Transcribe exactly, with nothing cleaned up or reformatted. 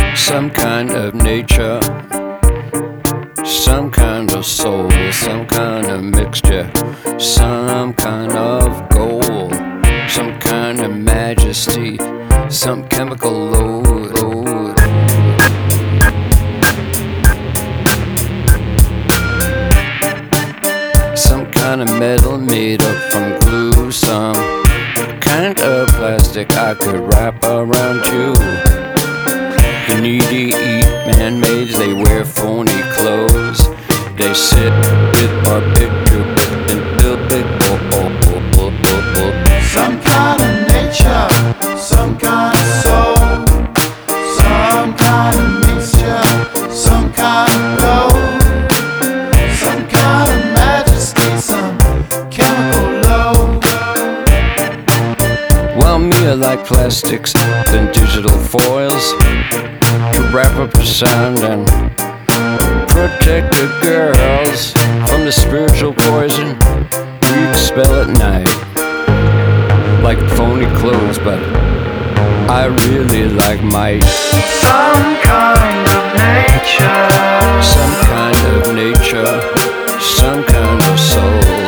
some kind of nature, some kind of soul, some kind of mixture, some kind of gold, some kind of majesty, some chemical load, load. Some kind of metal made up from glue, some kind of plastic I could wrap around you. The needy eat man-made, they wear phony clothes. They sit with our picture and build it. Some kind of nature, some kind of soul, some kind of mixture, some kind of gold, some kind of majesty, some chemical load. Well, me I like plastics and digital foils to wrap up the sound and protect the girls from the spiritual poison we expel at night. Like phony clothes, but I really like might. Some kind of nature, Some kind of nature, some kind of soul.